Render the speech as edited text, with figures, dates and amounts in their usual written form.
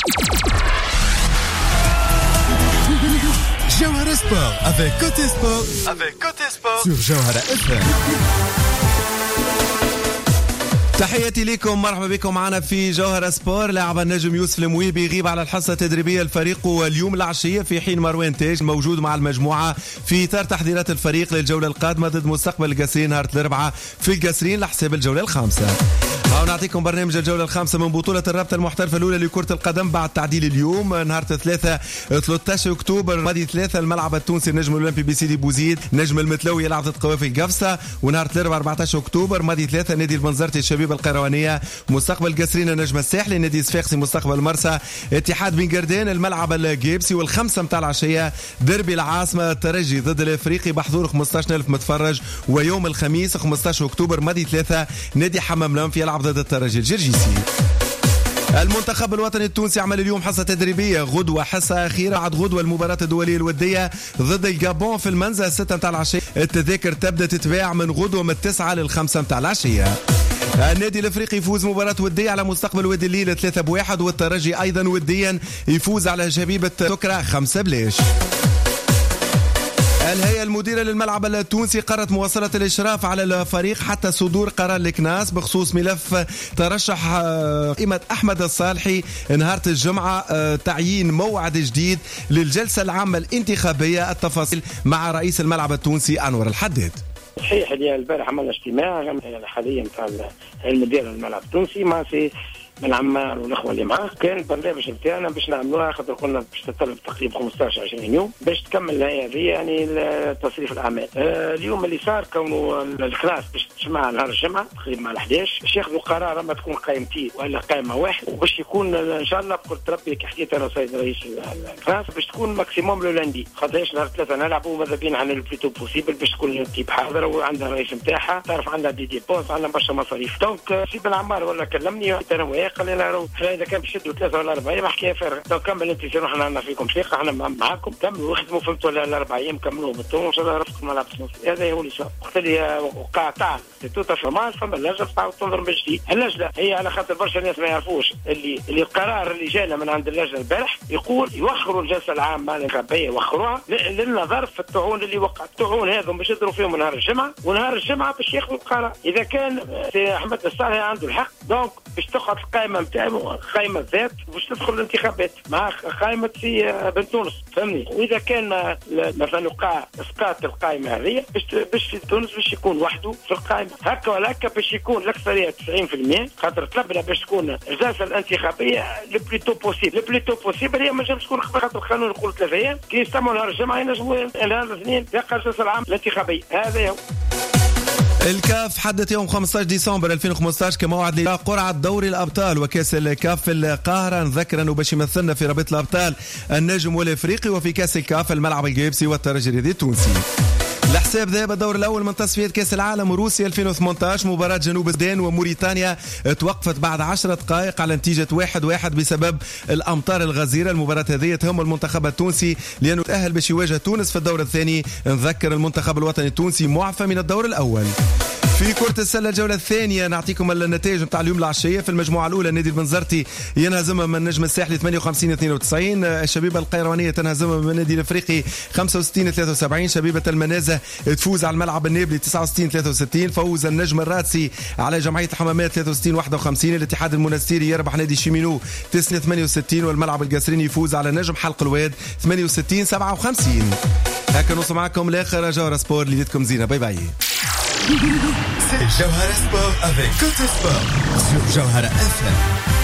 Jawhara Sport avec Côté Sport sur Jawhara FM. تحياتي لكم، مرحبا بكم معنا في جوهرة سبور. لاعب النجم يوسف المويبي يغيب على الحصة التدريبية الفريق اليوم العشية، في حين مروان تاج موجود مع المجموعة في إطار تحضيرات الفريق للجولة القادمة ضد مستقبل القصرين نهار الأربعاء في القصرين لحساب الجولة الخامسة. نعطيكم برنامج الجولة الخامسة من بطولة الرابطة المحترفة الأولى لكرة القدم بعد تعديل اليوم نهار 13 أكتوبر ماضي 3 الملعب التونسي النجم الأولمبي بسيدي بوزيد نجم المتلوي يلعب ضد قوافي القفصة، ونهار 14 أكتوبر ماضي 3 نادي المنزرتي الشبيبة القيروانية مستقبل قصرين النجم الساحلي نادي صفاقسي مستقبل مرسى اتحاد بن قردان الملعب الجيبسي، والخمسة متاع العشية دربي العاصمة الترجي ضد الافريقي بحضور 15,000 متفرج، ويوم الخميس 15 أكتوبر ماضي 3 نادي حمام لنف يلعب ضد الترجي الجرجيسي. المنتخب الوطني التونسي عمل اليوم حصة تدريبية، غدوة حصة أخيرة بعد غدوة المباراة الدولية الودية ضد الجابون في المنزل 6 متاع العشية. التذاكر تبدأ تتباع من غدوة من 9 ل5 متاع العشية. النادي الافريقي يفوز مباراة ودية على مستقبل وادي الليل 3-1، والترجي ايضا وديا يفوز على شبيبة تكرة 5-0. الهيئة المديرة للملعب التونسي قررت مواصلة الإشراف على الفريق حتى صدور قرار الكناس بخصوص ملف ترشح قيمة أحمد الصالحي نهار الجمعة تعيين موعد جديد للجلسة العامة الانتخابية. التفاصيل مع رئيس الملعب التونسي أنور الحداد. صحيح اللي البارح عملنا اجتماع حاليا تاع المدير الملعب التونسي مع سي من عمار والاخوه اللي معاه. كان البرنامج نتاعنا باش نعملوها خاطر قلنا باش تطلب تقريبا 15-20 يوم باش تكمل الهيئه هذه يعني تصريف الاعمال. اليوم اللي صار كونه الكلاس باش تجمع نهار الجمعه تقريبا مع 11 باش ياخذوا قرار اما تكون قائمتين ولا قائمه واحد، وباش يكون ان شاء الله بقدر ربي كي حكيت انا سيد رئيس الكلاس باش تكون ماكسيموم لولاندي، خاطرش نهار 3 نلعبوا ماذا بينا عن البليتو بوسيبل باش تكون التيب حاضره وعندها رئيس نتاعها تعرف عندها دي بوز عندنا برشا مصاريف. دونك سي بن عمار ولا كلمني انا قال لنا اذا كان بيشدوا 3 ولا 4 ايام حكايه فارغه. لو كمل انت سيروا احنا فيكم ثقه احنا معاكم كملوا وخدموا فهمتوا ولا 4 ايام كملوا بالطول ان شاء الله رفقوا الملعب التونسي. هذا هو اللي صار. وقت اللي وقع تاع توتا فما فما اللجنه تعاود تنظر من جديد. اللجنه هي على خاطر برشا ناس ما يعرفوش اللي القرار اللي جانا من عند اللجنه البارح يقول يوخروا الجلسه العامه الانتخابيه يوخروها للنظر في الطعون اللي وقع. الطعون هذو باش يدروا فيهم نهار الجمعه، ونهار الجمعه باش ياخذوا القرار. اذا كان سي احمد الصالحي عنده الحق دونك باش تقعد القائمه نتاعو قائمة ذات باش تدخل الانتخابات مع قائمة في بن تونس فهمني. وإذا كان مثلا وقع إسقاط القائمة هذه باش في تونس باش يكون وحده في القائمة هكا ولا هكا باش يكون الأكثرية 90%. خاطر طلبنا باش تكون الجلسة الانتخابية لبليتو بوسيبل هي ما جابش تكون خاطر القانون يقول 3 أيام كي يستعملوا نهار الجمعة ينجموا نهار الاثنين يقع الجلسة العامة الانتخابية. هذا هو. الكاف حدد يوم 15 ديسمبر 2015 كموعد لقرعة دوري الأبطال وكأس الكاف في القاهرة. نذكر أنه باش يمثلنا في رابطة الأبطال النجم والإفريقي، وفي كأس الكاف الملعب الجيبسي والترجي الرياضي التونسي. لحساب ذهب الدور الأول من تصفيات كأس العالم روسيا 2018 مباراة جنوب السودان وموريتانيا توقفت بعد 10 دقائق على نتيجة 1-1 بسبب الأمطار الغزيرة. المباراة هذه تهم المنتخب التونسي لأنه تأهل باش يواجه تونس في الدور الثاني. نذكر المنتخب الوطني التونسي معفى من الدور الأول. في كرة السلة الجولة الثانية نعطيكم النتائج نتاع اليوم العشية. في المجموعة الأولى النادي المنزرتي ينهزم من النجم الساحلي 58-92، الشبيبة القيروانية تنهزم من النادي الأفريقي 65-73، شبيبة المنازة تفوز على الملعب النابلي 69-63، فوز النجم الراتسي على جمعية الحمامات 63-51، الاتحاد المنستيري يربح نادي شيمينو 69-68، والملعب القصرين يفوز على نجم حلق الواد 68-57. هكا نوصل معكم لاخر جوهرة سبور. ليلتكم زينة، باي باي. C'est Jawhara Sport avec Côté Sport sur Jawhara FM.